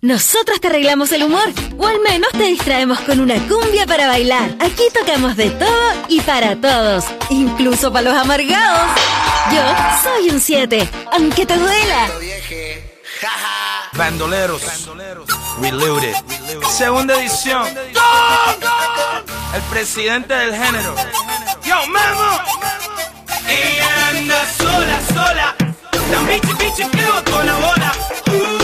Nosotros te arreglamos el humor, o al menos te distraemos con una cumbia para bailar. Aquí tocamos de todo y para todos, incluso para los amargados. Yo soy un 7, aunque te duela. Bandoleros, Reloaded, segunda edición. El presidente del género. Yo, Memo. Ella anda sola, la bichi que botó la bola.